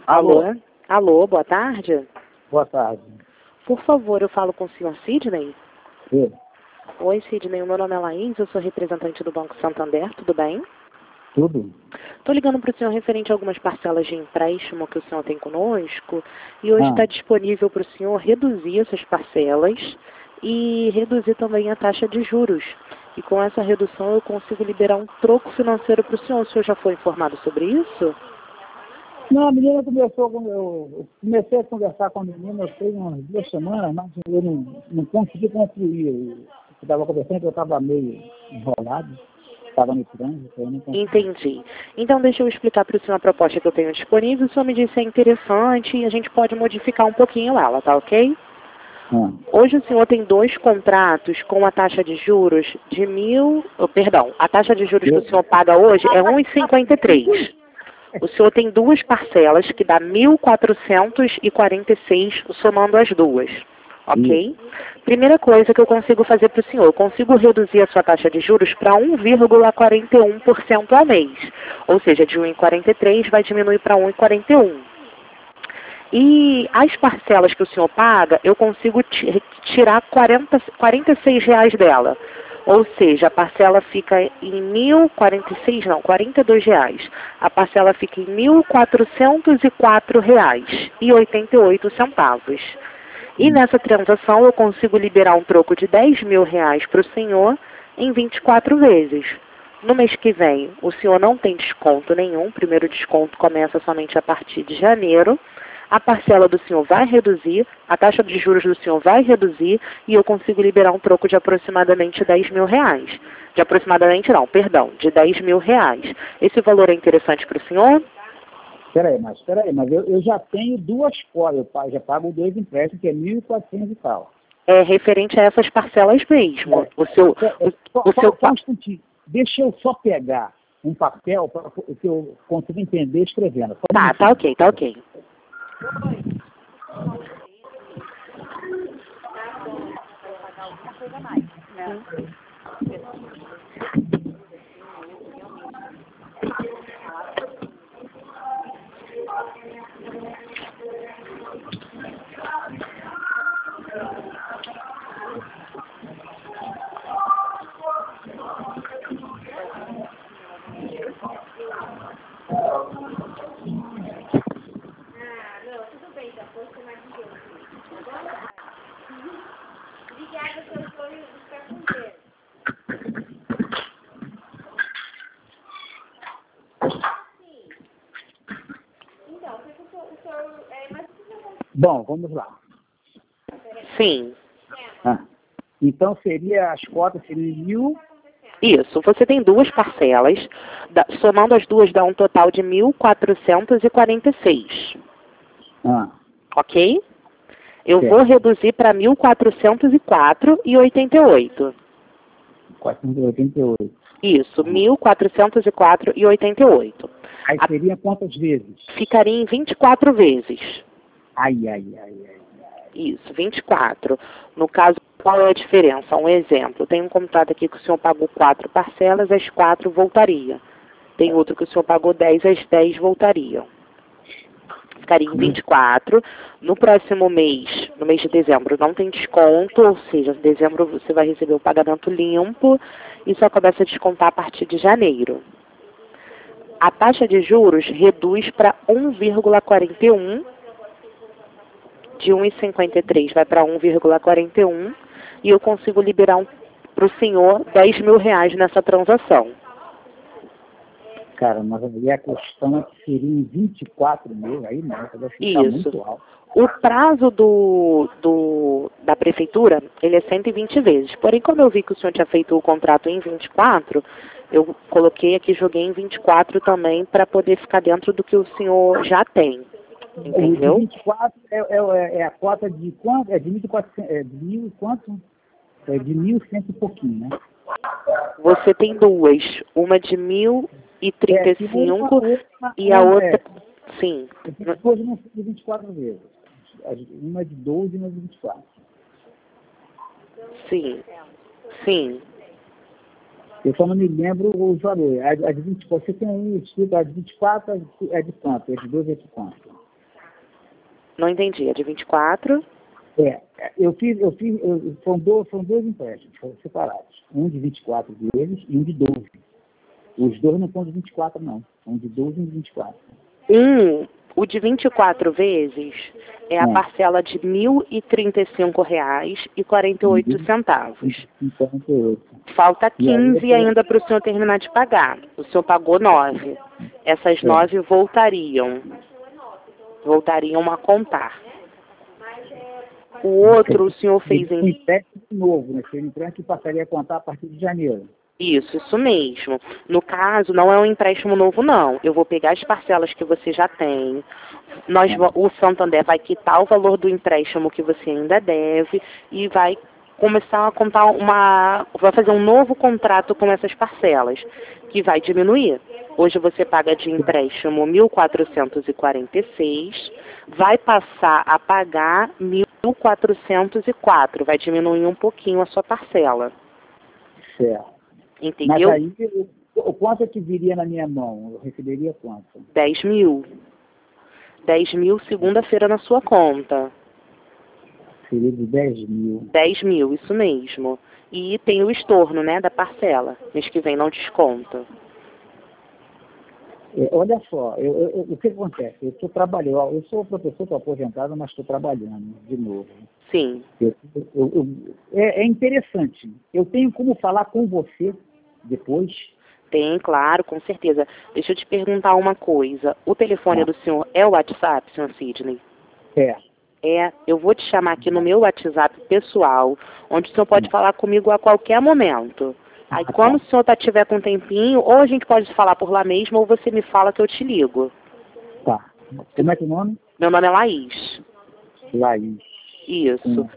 Alô? Alô, boa tarde. Boa tarde. Por favor, eu falo com o senhor Sidney? Sim. Oi, Sidney, o meu nome é Laís, eu sou representante do Banco Santander, tudo bem? Tudo? Estou ligando para o senhor referente a algumas parcelas de empréstimo que o senhor tem conosco e hoje está disponível para o senhor reduzir essas parcelas e reduzir também a taxa de juros. E com essa redução eu consigo liberar um troco financeiro para o senhor. O senhor já foi informado sobre isso? Não, a menina começou, eu comecei a conversar com a menina, foi umas 2 semanas, mas eu não consegui concluir. Eu estava conversando, eu estava meio enrolado, estava no trânsito, eu não consegui. Entendi. Então deixa eu explicar para o senhor a proposta que eu tenho disponível. O senhor me disse que é interessante e a gente pode modificar um pouquinho ela, tá ok? Hoje o senhor tem 2 contratos com a taxa de juros de a taxa de juros que o senhor paga hoje é 1,53. O senhor tem 2 parcelas que dá 1.446 somando as duas, ok? Primeira coisa que eu consigo fazer para o senhor, eu consigo reduzir a sua taxa de juros para 1,41% ao mês. Ou seja, de 1,43 vai diminuir para 1,41. E as parcelas que o senhor paga, eu consigo tirar R$ 46 dela. Ou seja, a parcela fica em R$ 42. A parcela fica em R$ 1.404,88. E nessa transação eu consigo liberar um troco de R$ 10.000 para o senhor em 24 vezes. No mês que vem, o senhor não tem desconto nenhum, o primeiro desconto começa somente a partir de janeiro. A parcela do senhor vai reduzir, a taxa de juros do senhor vai reduzir e eu consigo liberar um troco de aproximadamente R$ 10.000. De aproximadamente não, perdão, de R$ 10.000. Esse valor é interessante para o senhor? Espera aí, mas eu já tenho 2 cotas, eu já pago 2 empréstimos, que é 1.400 e tal. É referente a essas parcelas mesmo. Só um instantinho. Deixa eu só pegar um papel para que eu consiga entender escrevendo. Tá ok. Bom, vamos lá. Sim. Então as cotas seriam 1.000. Isso, você tem 2 parcelas, somando as duas dá um total de 1.446. Ok? Eu vou reduzir para 1.404,88. 488. Isso, 1.404,88. Aí seria quantas vezes? Ficaria em 24 vezes. Ai. Isso, 24. No caso, qual é a diferença? Um exemplo, tem um contrato aqui que o senhor pagou 4 parcelas, as 4 voltaria. Tem outro que o senhor pagou 10, as 10 voltariam. Ficaria em 24. No próximo mês, no mês de dezembro, não tem desconto, ou seja, em dezembro você vai receber o pagamento limpo e só começa a descontar a partir de janeiro. A taxa de juros reduz para 1,41. De 1,53 vai para 1,41 e eu consigo liberar para o senhor R$ 10.000 nessa transação. Cara, mas aí a questão é que seria em 24 mil, aí não, vai ficar muito alto. O prazo da prefeitura, ele é 120 vezes. Porém, como eu vi que o senhor tinha feito o contrato em 24, eu coloquei aqui, joguei em 24 também, para poder ficar dentro do que o senhor já tem. Entendeu? O 24 é a cota de quanto? É de 1.400, é de 1.000 quanto? É de 1.100 e pouquinho, né? Você tem 2, uma de 1.035 e a outra... Sim. Depois não foi de 24 vezes. Uma de 12 e uma de 24. Sim. Eu só não me lembro os valores. A de 24, você tem aí escrito, a de 24 é de quanto? A de 12 é de quanto? Não entendi. É de 24? São dois empréstimos, foram separados. Um de 24 vezes e um de 12. Os dois não são de 24, não. São de 12 e um de 24. O de 24 vezes é a parcela de R$ 1.035,48. Falta 15 ainda para o senhor terminar de pagar. O senhor pagou 9. Essas 9 voltariam a contar. O outro o senhor fez em... Um empréstimo novo, né? Seria um empréstimo que passaria a contar a partir de janeiro. Isso mesmo. No caso, não é um empréstimo novo, não. Eu vou pegar as parcelas que você já tem. O Santander vai quitar o valor do empréstimo que você ainda deve e vai começar a contar vai fazer um novo contrato com essas parcelas, que vai diminuir. Hoje você paga de empréstimo 1.446, vai passar a pagar 1.404, vai diminuir um pouquinho a sua parcela. Certo. Entendeu? Mas aí, o quanto é que viria na minha mão? Eu receberia quanto? 10 mil. 10 mil segunda-feira na sua conta. Seria de 10 mil. 10 mil, isso mesmo. E tem o estorno, né, da parcela. Mês que vem não desconta. Olha só, o que acontece? Eu estou trabalhando, eu sou professor, estou aposentado, mas estou trabalhando de novo. Sim. É interessante. Eu tenho como falar com você depois? Tem, claro, com certeza. Deixa eu te perguntar uma coisa. O telefone do senhor é o WhatsApp, senhor Sidney? Eu vou te chamar aqui no meu WhatsApp pessoal, onde o senhor pode falar comigo a qualquer momento. Aí quando o senhor tiver com um tempinho, ou a gente pode falar por lá mesmo, ou você me fala que eu te ligo. Tá. Como é que é o nome? Meu nome é Laís. Laís. Isso.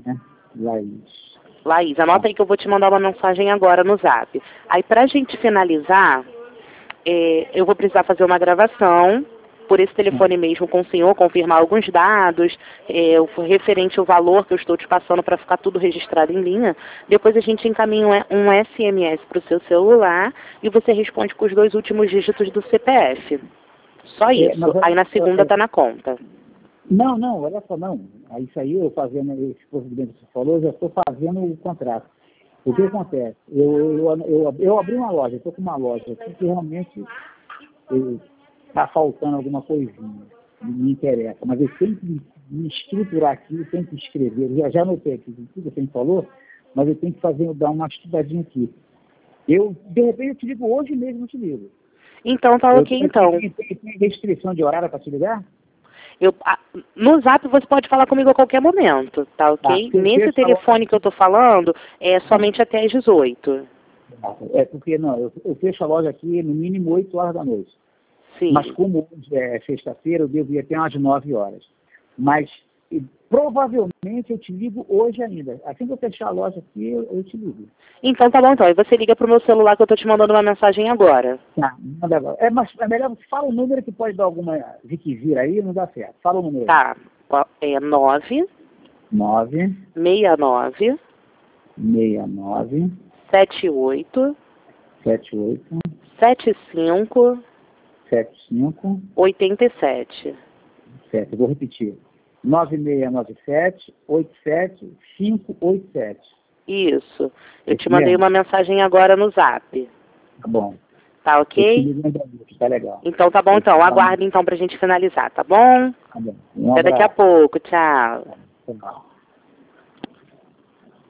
Laís, anota aí que eu vou te mandar uma mensagem agora no Zap. Aí pra gente finalizar, eu vou precisar fazer uma gravação por esse telefone mesmo com o senhor, confirmar alguns dados, referente ao valor que eu estou te passando para ficar tudo registrado em linha. Depois a gente encaminha um SMS para o seu celular e você responde com os 2 últimos dígitos do CPF. Só isso. Aí na segunda está na conta. Não, olha só, não. Isso aí, eu fazendo esse procedimento que você falou, eu já estou fazendo o contrato. O que acontece? Eu abri uma loja, estou com uma loja aqui que realmente está faltando alguma coisinha, me interessa, mas eu tenho que me estruturar aqui, eu tenho que escrever, já anotei aqui tudo que você me falou, mas eu tenho que dar uma estudadinha aqui. De repente, eu te ligo hoje mesmo, eu te ligo. Então, tá ok, então. Tem restrição de horário para te ligar? No Zap você pode falar comigo a qualquer momento, tá ok? Nesse telefone que eu tô falando, é somente até às 18. Porque, não, eu fecho a loja aqui no mínimo 8 horas da noite. Sim. Mas como hoje é sexta-feira, eu devo ir até umas 9 horas. Mas provavelmente eu te ligo hoje ainda. Assim que eu fechar a loja aqui, eu te ligo. Então tá bom, então. E você liga pro meu celular que eu tô te mandando uma mensagem agora. Tá, manda agora. Mas é melhor, fala o número que pode dar alguma requisira aí, não dá certo. Fala o número. Tá. É 9 69 78 75 87. Certo, eu vou repetir. 9697-87587. Isso. Eu te mandei uma mensagem agora no Zap. Tá bom. Tá ok? Tá legal. Então tá bom, então. Aguarde então pra gente finalizar, tá bom? Tá bom. Até daqui a pouco. Tchau. Tchau.